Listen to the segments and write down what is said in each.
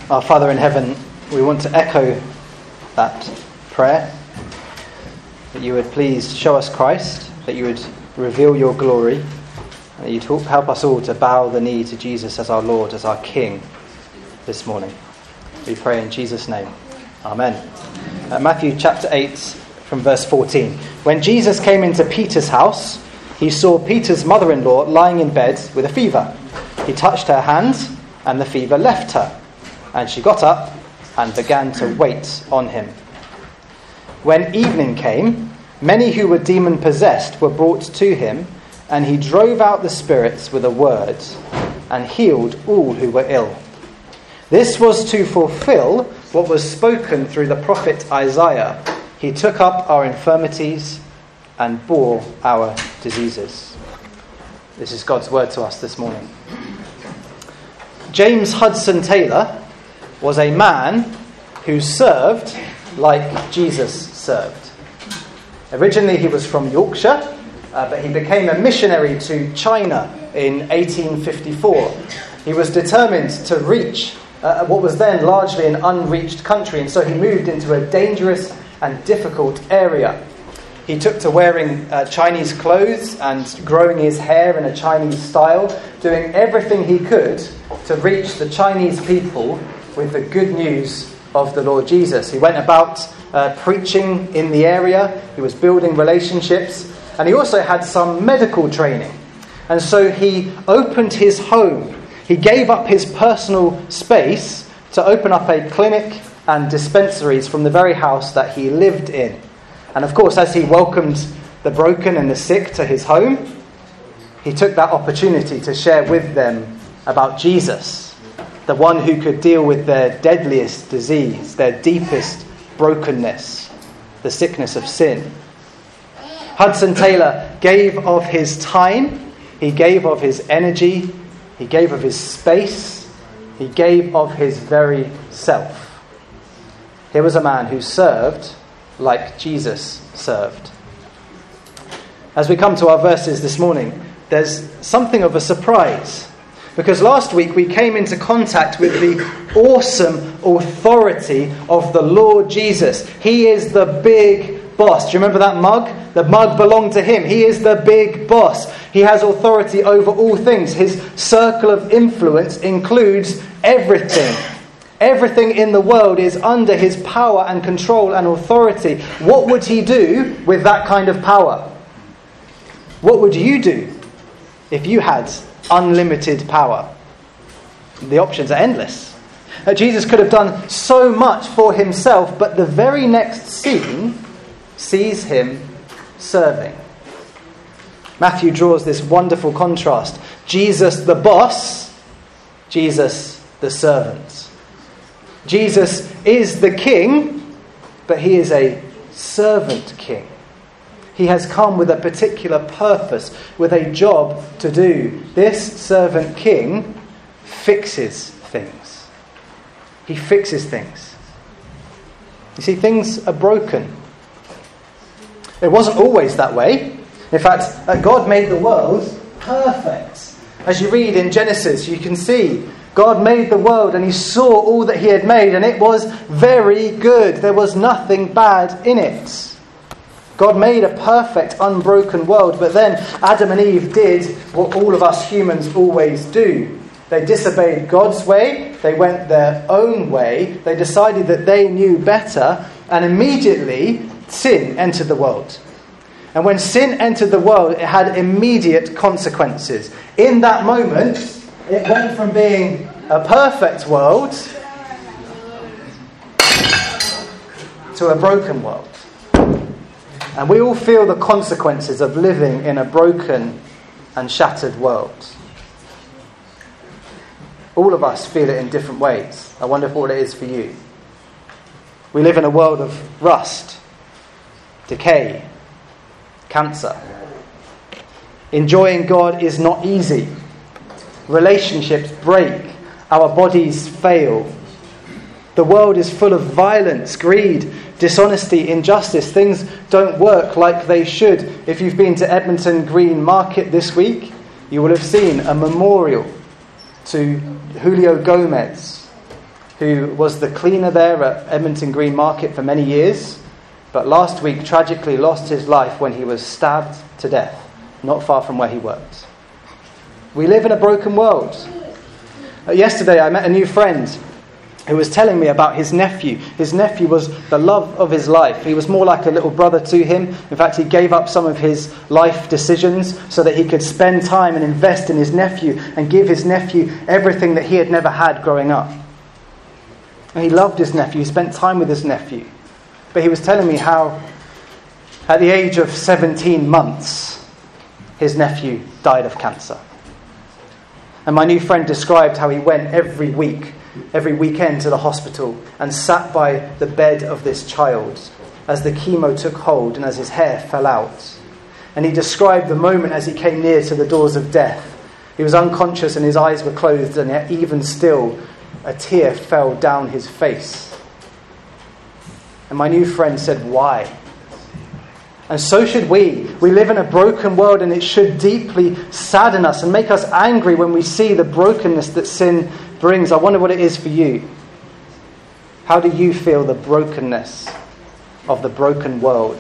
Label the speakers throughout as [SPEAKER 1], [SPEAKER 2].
[SPEAKER 1] Our Father in heaven, we want to echo that prayer, that you would please show us Christ, that you would reveal your glory, and that you'd help us all to bow the knee to Jesus as our Lord, as our King this morning. We pray in Jesus' name. Amen. Matthew chapter 8 from verse 14. When Jesus came into Peter's house, he saw Peter's mother-in-law lying in bed with a fever. He touched her hand, and the fever left her, and she got up and began to wait on him. When evening came, many who were demon-possessed were brought to him, and he drove out the spirits with a word and healed all who were ill. This was to fulfill what was spoken through the prophet Isaiah. He took up our infirmities and bore our diseases. This is God's word to us this morning. James Hudson Taylor was a man who served like Jesus served. Originally he was from Yorkshire, but he became a missionary to China in 1854. He was determined to reach what was then largely an unreached country, and so he moved into a dangerous and difficult area. He took to wearing Chinese clothes and growing his hair in a Chinese style, doing everything he could to reach the Chinese people with the good news of the Lord Jesus. He went about preaching in the area, he was building relationships, and he also had some medical training. And so he opened his home. He gave up his personal space to open up a clinic and dispensaries from the very house that he lived in. And of course, as he welcomed the broken and the sick to his home, he took that opportunity to share with them about Jesus, the one who could deal with their deadliest disease, their deepest brokenness, the sickness of sin. Hudson Taylor gave of his time, he gave of his energy, he gave of his space, he gave of his very self. Here was a man who served like Jesus served. As we come to our verses this morning, there's something of a surprise. Because last week we came into contact with the awesome authority of the Lord Jesus. He is the big boss. Do you remember that mug? The mug belonged to him. He is the big boss. He has authority over all things. His circle of influence includes everything. Everything in the world is under his power and control and authority. What would he do with that kind of power? What would you do if you had unlimited power? The options are endless. Jesus could have done so much for himself, but the very next scene sees him serving. Matthew draws this wonderful contrast. Jesus the boss, Jesus the servant. Jesus is the king, but he is a servant king. He has come with a particular purpose, with a job to do. This servant king fixes things. He fixes things. You see, things are broken. It wasn't always that way. In fact, God made the world perfect. As you read in Genesis, you can see God made the world and he saw all that he had made, and it was very good. There was nothing bad in it. God made a perfect, unbroken world, but then Adam and Eve did what all of us humans always do. They disobeyed God's way, they went their own way, they decided that they knew better, and immediately sin entered the world. And when sin entered the world, it had immediate consequences. In that moment, it went from being a perfect world to a broken world. And we all feel the consequences of living in a broken and shattered world. All of us feel it in different ways. I wonder what it is for you. We live in a world of rust, decay, cancer. Enjoying God is not easy. Relationships break. Our bodies fail. The world is full of violence, greed, dishonesty, injustice. Things don't work like they should. If you've been to Edmonton Green Market this week, you will have seen a memorial to Julio Gomez, who was the cleaner there at Edmonton Green Market for many years, but last week tragically lost his life when he was stabbed to death, not far from where he worked. We live in a broken world. Yesterday I met a new friend who was telling me about his nephew. His nephew was the love of his life. He was more like a little brother to him. In fact, he gave up some of his life decisions so that he could spend time and invest in his nephew and give his nephew everything that he had never had growing up. And he loved his nephew. He spent time with his nephew. But he was telling me how at the age of 17 months, his nephew died of cancer. And my new friend described how he went every weekend to the hospital and sat by the bed of this child as the chemo took hold and as his hair fell out. And he described the moment as he came near to the doors of death. He was unconscious and his eyes were closed, and yet even still a tear fell down his face. And my new friend said, why? And so should we. We live in a broken world, and it should deeply sadden us and make us angry when we see the brokenness that sin brings. I wonder what it is for you. How do you feel the brokenness of the broken world?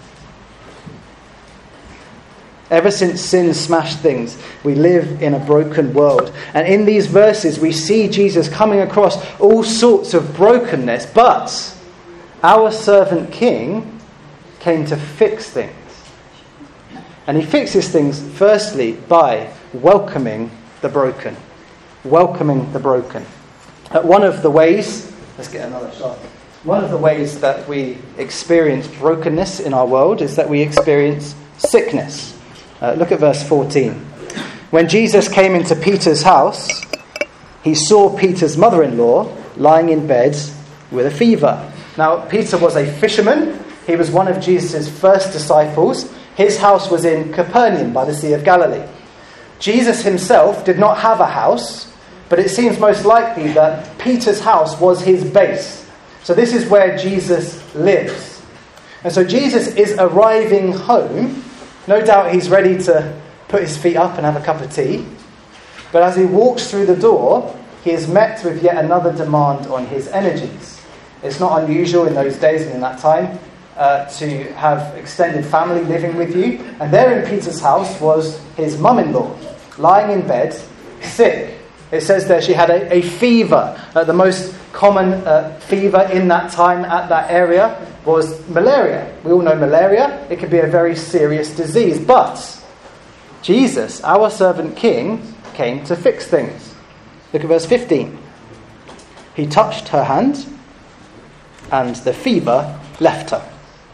[SPEAKER 1] Ever since sin smashed things, we live in a broken world. And in these verses, we see Jesus coming across all sorts of brokenness. But our servant king came to fix things. And he fixes things firstly by welcoming the broken. Welcoming the broken. One of the ways, let's get another shot. One of the ways that we experience brokenness in our world is that we experience sickness. Look at verse 14. When Jesus came into Peter's house, he saw Peter's mother-in-law lying in bed with a fever. Now, Peter was a fisherman. He was one of Jesus' first disciples. His house was in Capernaum by the Sea of Galilee. Jesus himself did not have a house, but it seems most likely that Peter's house was his base. So this is where Jesus lives. And so Jesus is arriving home. No doubt he's ready to put his feet up and have a cup of tea. But as he walks through the door, he is met with yet another demand on his energies. It's not unusual in those days and in that time to have extended family living with you. And there in Peter's house was his mum-in-law, lying in bed, sick. It says there she had a fever. The most common fever in that time at that area was malaria. We all know malaria. It can be a very serious disease. But Jesus, our servant king, came to fix things. Look at verse 15. He touched her hand, and the fever left her.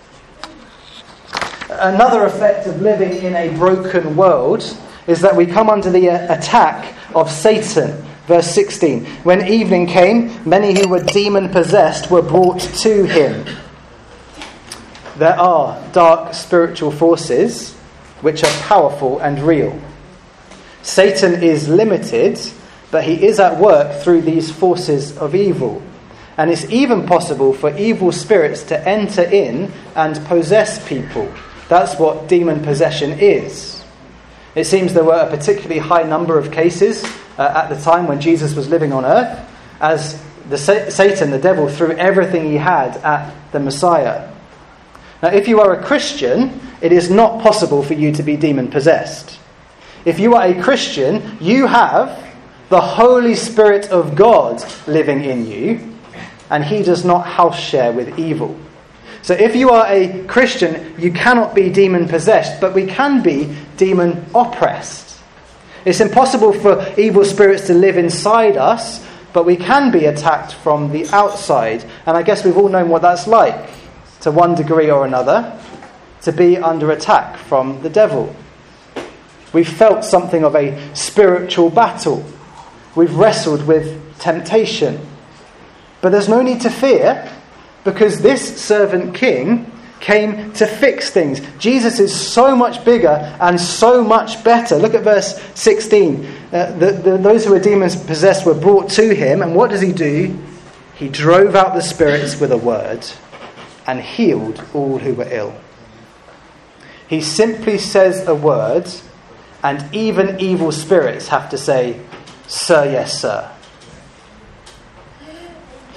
[SPEAKER 1] Another effect of living in a broken world is that we come under the attack of Satan. Verse 16. When evening came, many who were demon-possessed were brought to him. There are dark spiritual forces which are powerful and real. Satan is limited, but he is at work through these forces of evil. And it's even possible for evil spirits to enter in and possess people. That's what demon possession is. It seems there were a particularly high number of cases at the time when Jesus was living on earth, as Satan, the devil, threw everything he had at the Messiah. Now, if you are a Christian, it is not possible for you to be demon-possessed. If you are a Christian, you have the Holy Spirit of God living in you, and he does not house share with evil. So if you are a Christian, you cannot be demon-possessed, but we can be demon-oppressed. It's impossible for evil spirits to live inside us, but we can be attacked from the outside. And I guess we've all known what that's like, to one degree or another, to be under attack from the devil. We've felt something of a spiritual battle. We've wrestled with temptation. But there's no need to fear, because this servant king came to fix things. Jesus is so much bigger and so much better. Look at verse 16. Those who were demons possessed were brought to him, and what does he do? He drove out the spirits with a word and healed all who were ill. He simply says a word, and even evil spirits have to say, "Sir, yes, sir."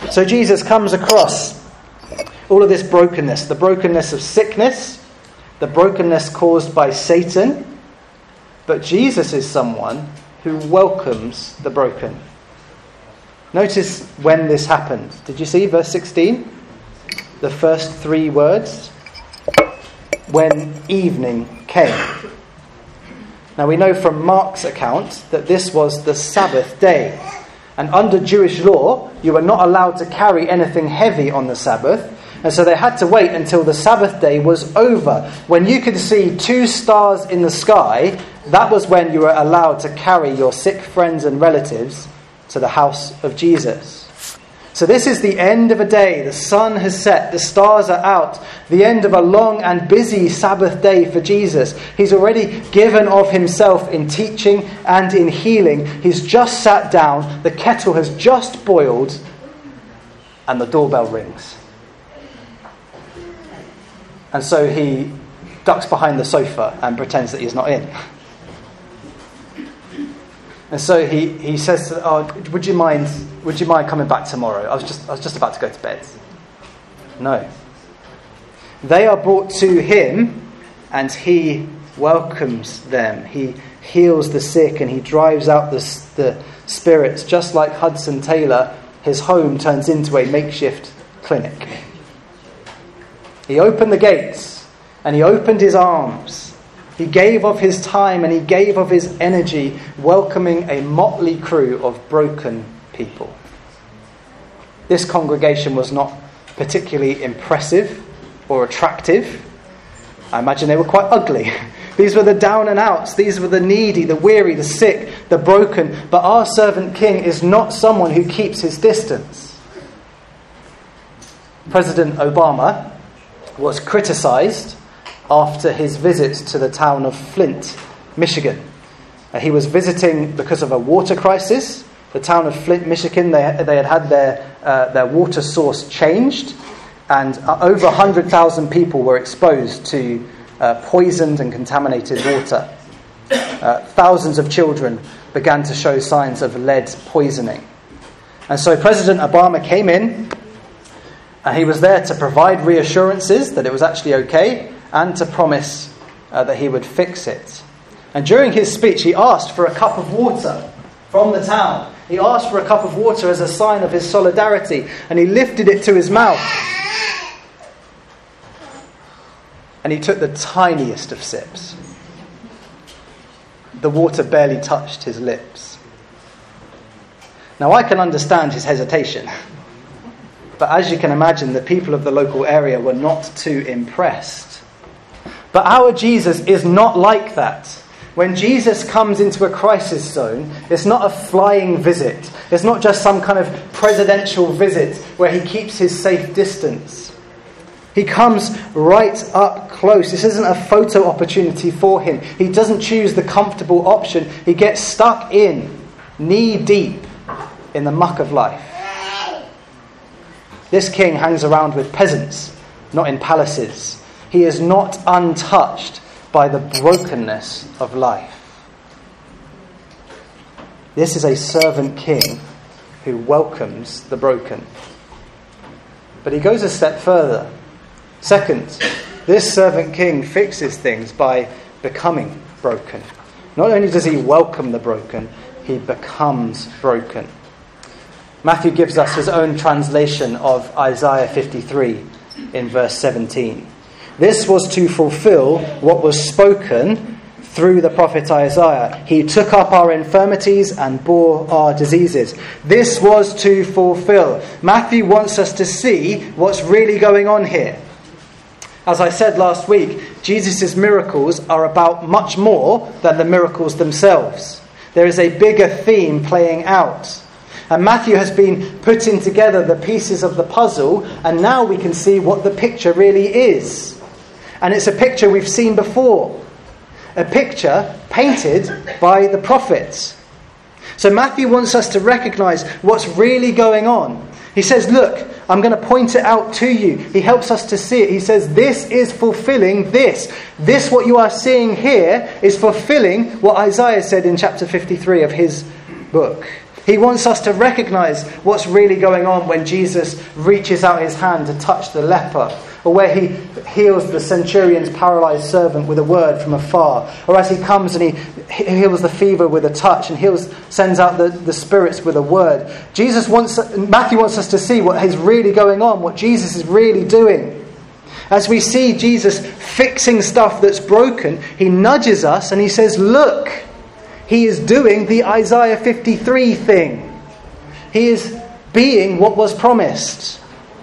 [SPEAKER 1] So Jesus comes across all of this brokenness, the brokenness of sickness, the brokenness caused by Satan. But Jesus is someone who welcomes the broken. Notice when this happened. Did you see verse 16? The first three words. When evening came. Now we know from Mark's account that this was the Sabbath day. And under Jewish law, you were not allowed to carry anything heavy on the Sabbath. And so they had to wait until the Sabbath day was over. When you could see 2 stars in the sky, that was when you were allowed to carry your sick friends and relatives to the house of Jesus. So this is the end of a day. The sun has set. The stars are out. The end of a long and busy Sabbath day for Jesus. He's already given of himself in teaching and in healing. He's just sat down. The kettle has just boiled. And the doorbell rings. And so he ducks behind the sofa and pretends that he's not in. And so he says, would you mind coming back tomorrow? I was just about to go to bed. No. They are brought to him and he welcomes them. He heals the sick and he drives out the spirits. Just like Hudson Taylor, his home turns into a makeshift clinic. He opened the gates and he opened his arms. He gave of his time and he gave of his energy, welcoming a motley crew of broken people. This congregation was not particularly impressive or attractive. I imagine they were quite ugly. These were the down and outs. These were the needy, the weary, the sick, the broken. But our servant king is not someone who keeps his distance. President Obama was criticised after his visit to the town of Flint, Michigan. He was visiting because of a water crisis. The town of Flint, Michigan, they had their water source changed, and over 100,000 people were exposed to poisoned and contaminated water. Thousands of children began to show signs of lead poisoning. And so President Obama came in, and he was there to provide reassurances that it was actually okay, and to promise that he would fix it. And during his speech, he asked for a cup of water from the town. He asked for a cup of water as a sign of his solidarity, and he lifted it to his mouth. And he took the tiniest of sips. The water barely touched his lips. Now I can understand his hesitation. But as you can imagine, the people of the local area were not too impressed. But our Jesus is not like that. When Jesus comes into a crisis zone, it's not a flying visit. It's not just some kind of presidential visit where he keeps his safe distance. He comes right up close. This isn't a photo opportunity for him. He doesn't choose the comfortable option. He gets stuck in, knee deep, in the muck of life. This king hangs around with peasants, not in palaces. He is not untouched by the brokenness of life. This is a servant king who welcomes the broken. But he goes a step further. Second, this servant king fixes things by becoming broken. Not only does he welcome the broken, he becomes broken. Matthew gives us his own translation of Isaiah 53 in verse 17. This was to fulfill what was spoken through the prophet Isaiah. He took up our infirmities and bore our diseases. This was to fulfill. Matthew wants us to see what's really going on here. As I said last week, Jesus' miracles are about much more than the miracles themselves. There is a bigger theme playing out. And Matthew has been putting together the pieces of the puzzle, and now we can see what the picture really is. And it's a picture we've seen before. A picture painted by the prophets. So Matthew wants us to recognize what's really going on. He says, look, I'm going to point it out to you. He helps us to see it. He says, this is fulfilling this. This, what you are seeing here, is fulfilling what Isaiah said in chapter 53 of his book. He wants us to recognize what's really going on when Jesus reaches out his hand to touch the leper, or where he heals the centurion's paralyzed servant with a word from afar, or as he comes and he heals the fever with a touch and sends out the spirits with a word. Matthew wants us to see what is really going on, what Jesus is really doing. As we see Jesus fixing stuff that's broken, he nudges us and he says, look, he is doing the Isaiah 53 thing. He is being what was promised.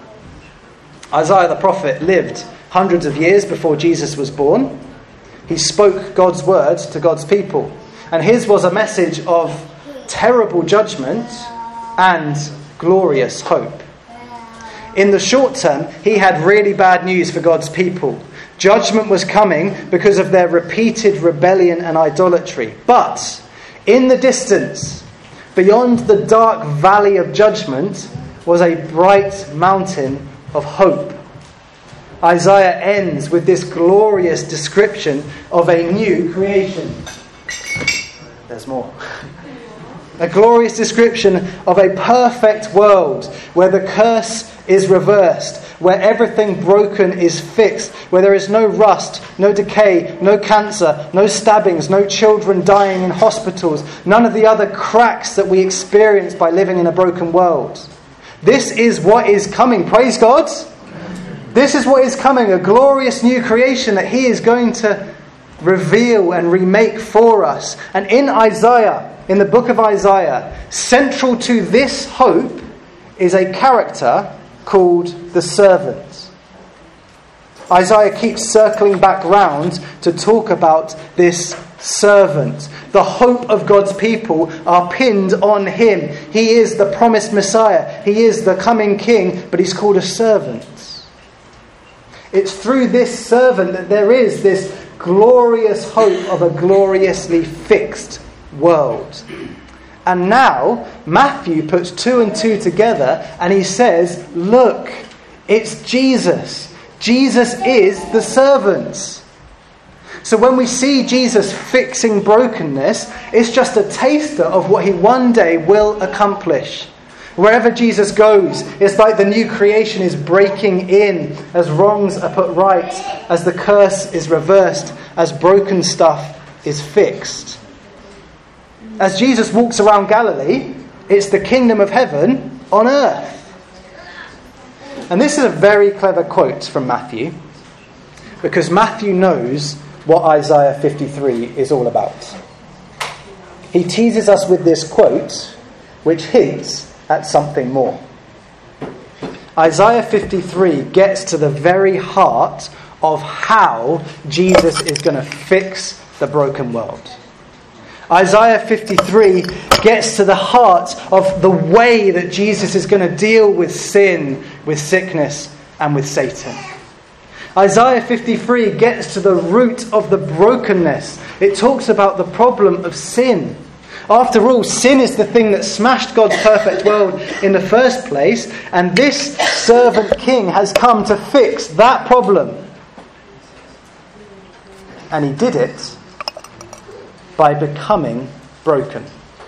[SPEAKER 1] Isaiah the prophet lived hundreds of years before Jesus was born. He spoke God's word to God's people. And his was a message of terrible judgment and glorious hope. In the short term, he had really bad news for God's people. Judgment was coming because of their repeated rebellion and idolatry. But in the distance, beyond the dark valley of judgment, was a bright mountain of hope. Isaiah ends with this glorious description of a new creation. There's more. A glorious description of a perfect world where the curse is reversed, where everything broken is fixed, where there is no rust, no decay, no cancer, no stabbings, no children dying in hospitals, none of the other cracks that we experience by living in a broken world. This is what is coming. Praise God. This is what is coming, a glorious new creation that he is going to reveal and remake for us. And in Isaiah, in the book of Isaiah, central to this hope is a character called the servant. Isaiah keeps circling back round to talk about this servant. The hope of God's people are pinned on him. He is the promised Messiah. He is the coming king, but he's called a servant. It's through this servant that there is this glorious hope of a gloriously fixed world. And now Matthew puts 2 and 2 together and he says, look, it's Jesus. Jesus is the servant. So when we see Jesus fixing brokenness, it's just a taster of what he one day will accomplish. Wherever Jesus goes, it's like the new creation is breaking in as wrongs are put right, as the curse is reversed, as broken stuff is fixed. As Jesus walks around Galilee, it's the kingdom of heaven on earth. And this is a very clever quote from Matthew, because Matthew knows what Isaiah 53 is all about. He teases us with this quote, which hints at something more. Isaiah 53 gets to the very heart of how Jesus is going to fix the broken world. Isaiah 53 gets to the heart of the way that Jesus is going to deal with sin, with sickness, and with Satan. Isaiah 53 gets to the root of the brokenness. It talks about the problem of sin. After all, sin is the thing that smashed God's perfect world in the first place, and this servant king has come to fix that problem. And he did it by becoming broken.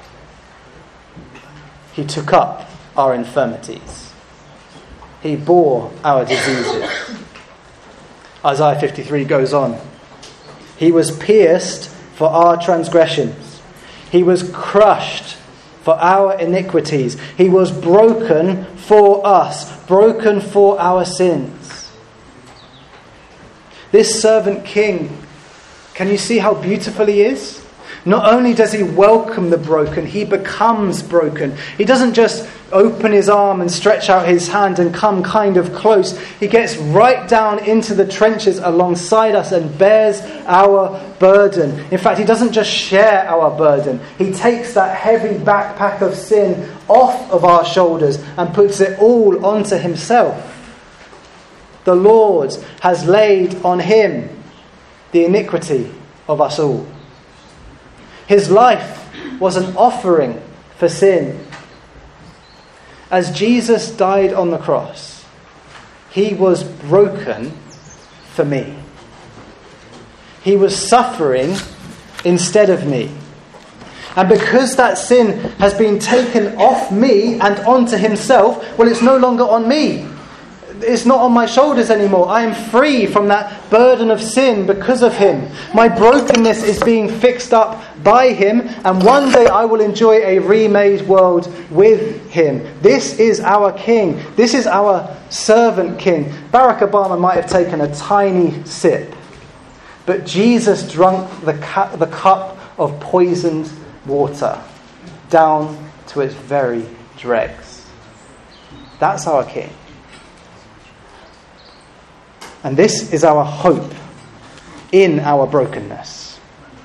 [SPEAKER 1] He took up our infirmities. He bore our diseases. Isaiah 53 goes on. He was pierced for our transgressions. He was crushed for our iniquities. He was broken for us, broken for our sins. This servant king, can you see how beautiful he is? Not only does he welcome the broken, he becomes broken. He doesn't just open his arm and stretch out his hand and come kind of close. He gets right down into the trenches alongside us and bears our burden. In fact, he doesn't just share our burden. He takes that heavy backpack of sin off of our shoulders and puts it all onto himself. The Lord has laid on him the iniquity of us all. His life was an offering for sin. As Jesus died on the cross, he was broken for me. He was suffering instead of me. And because that sin has been taken off me and onto himself, well, it's no longer on me. It's not on my shoulders anymore. I am free from that burden of sin because of him. My brokenness is being fixed up by him, and one day I will enjoy a remade world with him. This is our king. This is our servant king. Barack Obama might have taken a tiny sip, but Jesus drank the cup of poisoned water down to its very dregs. That's our king. And this is our hope in our brokenness.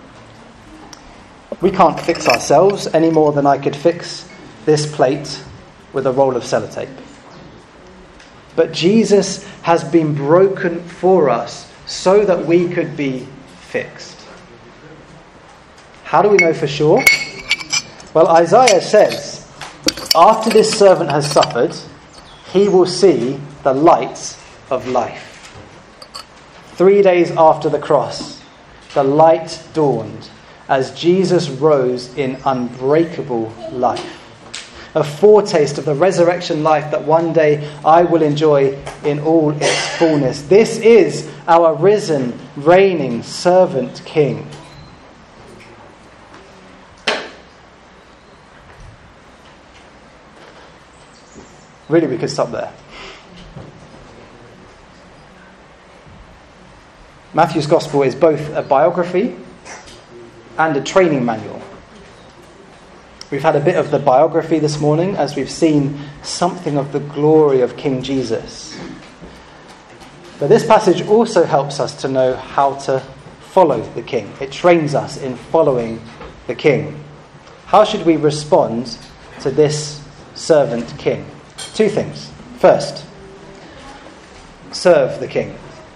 [SPEAKER 1] We can't fix ourselves any more than I could fix this plate with a roll of sellotape. But Jesus has been broken for us so that we could be fixed. How do we know for sure? Well, Isaiah says, after this servant has suffered, he will see the light of life. 3 days after the cross, the light dawned as Jesus rose in unbreakable life. A foretaste of the resurrection life that one day I will enjoy in all its fullness. This is our risen, reigning servant king. Really, we could stop there. Matthew's Gospel is both a biography and a training manual. We've had a bit of the biography this morning as we've seen something of the glory of King Jesus. But this passage also helps us to know how to follow the King. It trains us in following the King. How should we respond to this servant King? 2 things. First, serve the King.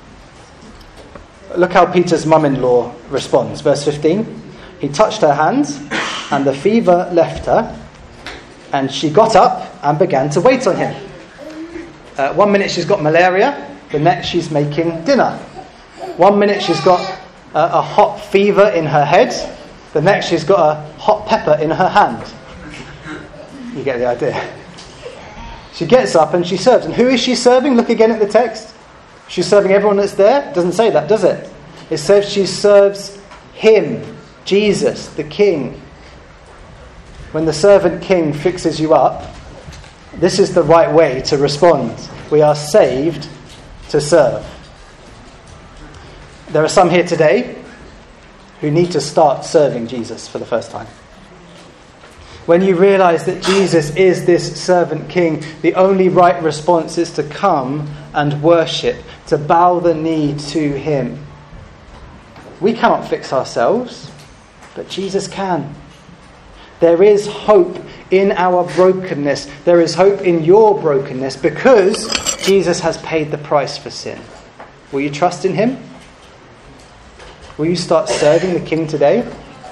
[SPEAKER 1] Look how Peter's mum-in-law responds. Verse 15. He touched her hands, and the fever left her, and she got up and began to wait on him. 1 minute she's got malaria, the next she's making dinner. 1 minute she's got a hot fever in her head, the next she's got a hot pepper in her hand. You get the idea. She gets up and she serves. And who is she serving? Look again at the text. She's serving everyone that's there? It doesn't say that, does it? It says she serves him, Jesus, the King. When the servant king fixes you up, this is the right way to respond. We are saved to serve. There are some here today who need to start serving Jesus for the first time. When you realise that Jesus is this servant king, the only right response is to come and worship, to bow the knee to him. We cannot fix ourselves, but Jesus can. There is hope in our brokenness. There is hope in your brokenness because Jesus has paid the price for sin. Will you trust in him? Will you start serving the King today?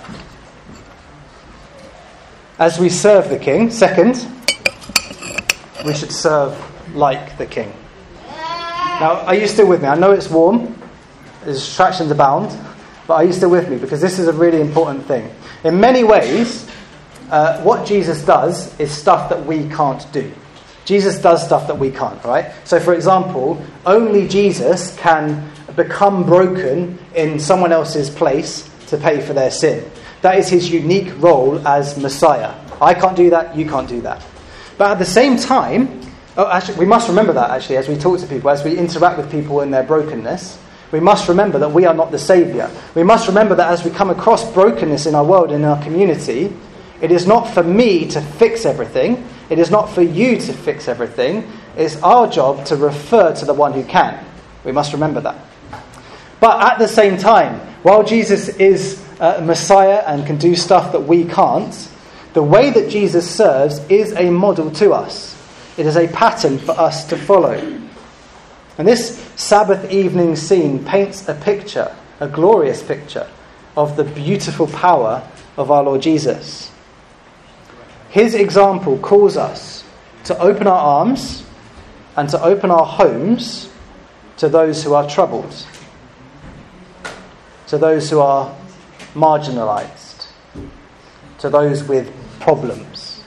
[SPEAKER 1] As we serve the King, second, we should serve like the King. Now, are you still with me? I know it's warm. There's distractions abound. But are you still with me? Because this is a really important thing. In many ways, what Jesus does is stuff that we can't do. Jesus does stuff that we can't, right? So, for example, only Jesus can become broken in someone else's place to pay for their sin. That is his unique role as Messiah. I can't do that, you can't do that. But at the same time, we must remember that actually as we talk to people, as we interact with people in their brokenness, we must remember that we are not the saviour. We must remember that as we come across brokenness in our world, in our community, it is not for me to fix everything. It is not for you to fix everything. It's our job to refer to the one who can. We must remember that. But at the same time, while Jesus is Messiah and can do stuff that we can't, the way that Jesus serves is a model to us. It is a pattern for us to follow. And this Sabbath evening scene paints a picture, a glorious picture, of the beautiful power of our Lord Jesus. His example calls us to open our arms and to open our homes to those who are troubled, to those who are marginalised, to those with problems.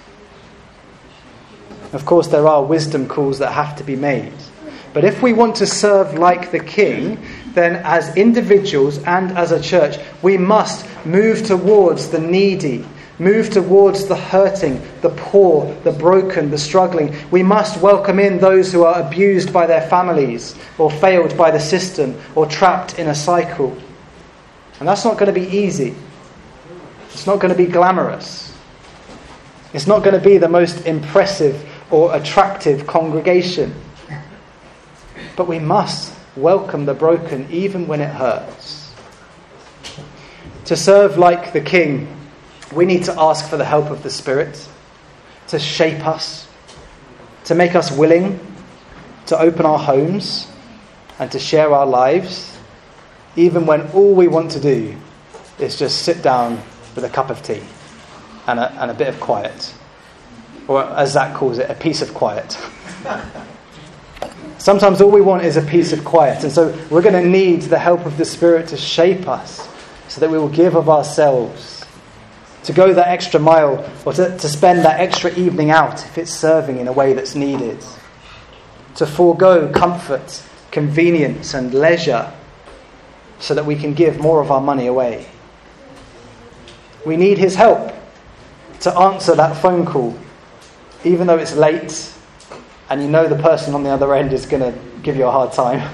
[SPEAKER 1] Of course, there are wisdom calls that have to be made. But if we want to serve like the King, then as individuals and as a church, we must move towards the needy, move towards the hurting, the poor, the broken, the struggling. We must welcome in those who are abused by their families, or failed by the system, or trapped in a cycle. And that's not going to be easy. It's not going to be glamorous. It's not going to be the most impressive or attractive congregation. But we must welcome the broken even when it hurts. To serve like the King, we need to ask for the help of the Spirit to shape us, to make us willing to open our homes and to share our lives, even when all we want to do is just sit down with a cup of tea and a bit of quiet. Or as Zach calls it, a piece of quiet. Sometimes all we want is a piece of quiet. And so we're going to need the help of the Spirit to shape us so that we will give of ourselves, to go that extra mile, or to spend that extra evening out if it's serving in a way that's needed. To forego comfort, convenience and leisure so that we can give more of our money away. We need his help to answer that phone call, even though it's late and you know the person on the other end is going to give you a hard time.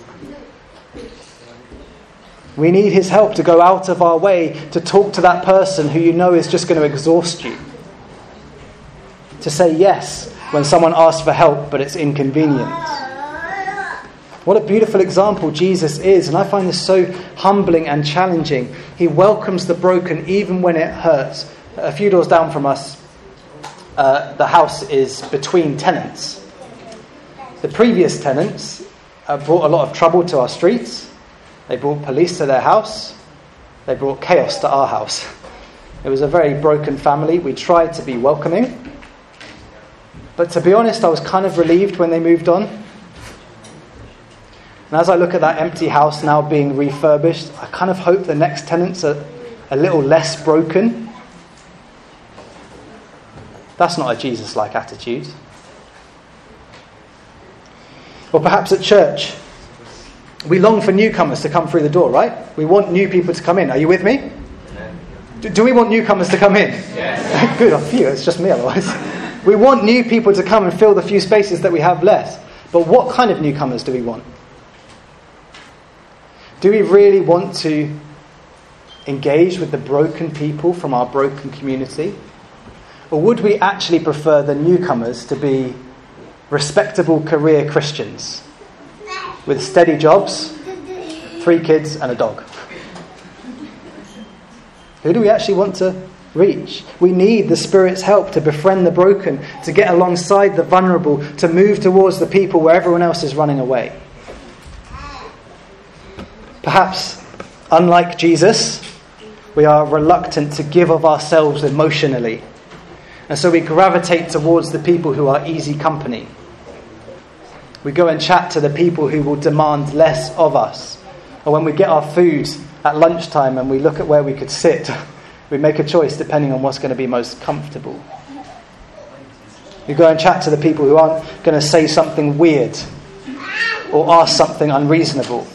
[SPEAKER 1] We need his help to go out of our way to talk to that person who you know is just going to exhaust you. To say yes when someone asks for help but it's inconvenient. What a beautiful example Jesus is, and I find this so humbling and challenging. He welcomes the broken even when it hurts. A few doors down from us, the house is between tenants. The previous tenants brought a lot of trouble to our streets. They brought police to their house. They brought chaos to our house. It was a very broken family. We tried to be welcoming. But to be honest, I was kind of relieved when they moved on. And as I look at that empty house now being refurbished, I kind of hope the next tenants are a little less broken. That's not a Jesus-like attitude. Or perhaps at church, we long for newcomers to come through the door, right? We want new people to come in. Are you with me? Do we want newcomers to come in? Yes. Good, a few. It's just me otherwise. We want new people to come and fill the few spaces that we have left. But what kind of newcomers do we want? Do we really want to engage with the broken people from our broken community? Or would we actually prefer the newcomers to be respectable career Christians with steady jobs, 3 kids and a dog? Who do we actually want to reach? We need the Spirit's help to befriend the broken, to get alongside the vulnerable, to move towards the people where everyone else is running away. Perhaps, unlike Jesus, we are reluctant to give of ourselves emotionally. And so we gravitate towards the people who are easy company. We go and chat to the people who will demand less of us. Or when we get our food at lunchtime and we look at where we could sit, we make a choice depending on what's going to be most comfortable. We go and chat to the people who aren't going to say something weird or ask something unreasonable.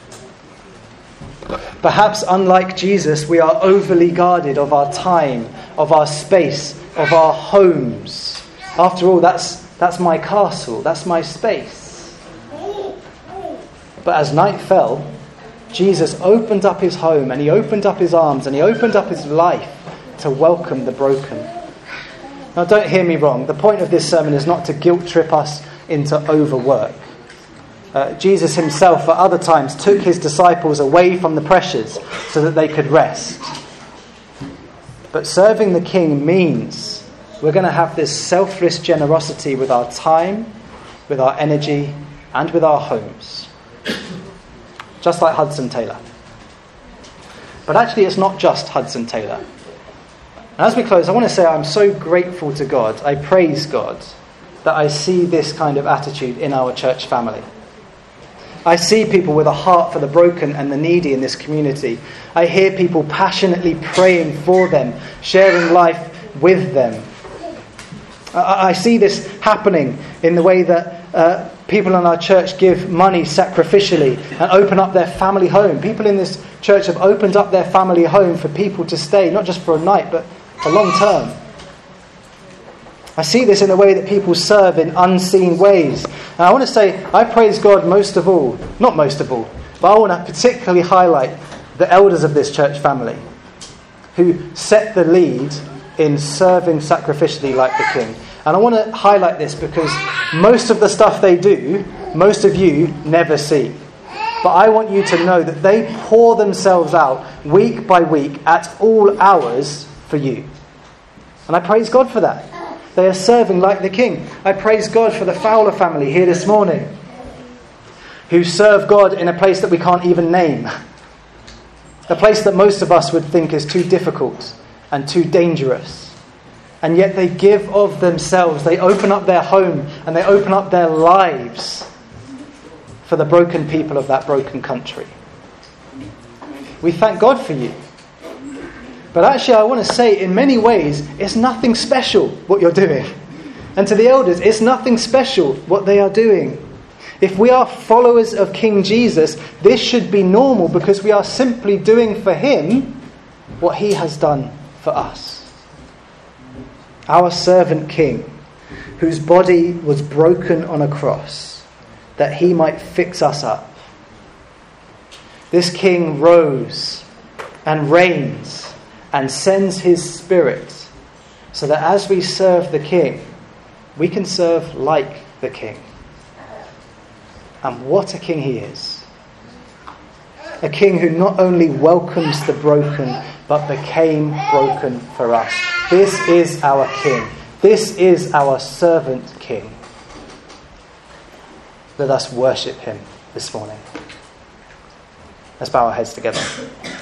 [SPEAKER 1] Perhaps, unlike Jesus, we are overly guarded of our time, of our space, of our homes. After all, that's my castle, that's my space. But as night fell, Jesus opened up his home and he opened up his arms and he opened up his life to welcome the broken. Now, don't hear me wrong. The point of this sermon is not to guilt trip us into overwork. Jesus himself at other times took his disciples away from the pressures so that they could rest. But serving the King means we're going to have this selfless generosity with our time, with our energy, and with our homes. Just like Hudson Taylor. But actually it's not just Hudson Taylor. And as we close, I want to say I'm so grateful to God. I praise God that I see this kind of attitude in our church family. I see people with a heart for the broken and the needy in this community. I hear people passionately praying for them, sharing life with them. I see this happening in the way that people in our church give money sacrificially and open up their family home. People in this church have opened up their family home for people to stay, not just for a night, but for long term. I see this in the way that people serve in unseen ways. And I want to say, I praise God most of all, not most of all, but I want to particularly highlight the elders of this church family who set the lead in serving sacrificially like the King. And I want to highlight this because most of the stuff they do, most of you never see. But I want you to know that they pour themselves out week by week at all hours for you. And I praise God for that. They are serving like the King. I praise God for the Fowler family here this morning, who serve God in a place that we can't even name. A place that most of us would think is too difficult and too dangerous. And yet they give of themselves. They open up their home and they open up their lives for the broken people of that broken country. We thank God for you. But actually, I want to say, in many ways, it's nothing special what you're doing. And to the elders, it's nothing special what they are doing. If we are followers of King Jesus, this should be normal because we are simply doing for him what he has done for us. Our servant King, whose body was broken on a cross, that he might fix us up. This King rose and reigns and sends his Spirit so that as we serve the King, we can serve like the King. And what a King he is. A King who not only welcomes the broken, but became broken for us. This is our King. This is our servant King. Let us worship him this morning. Let's bow our heads together.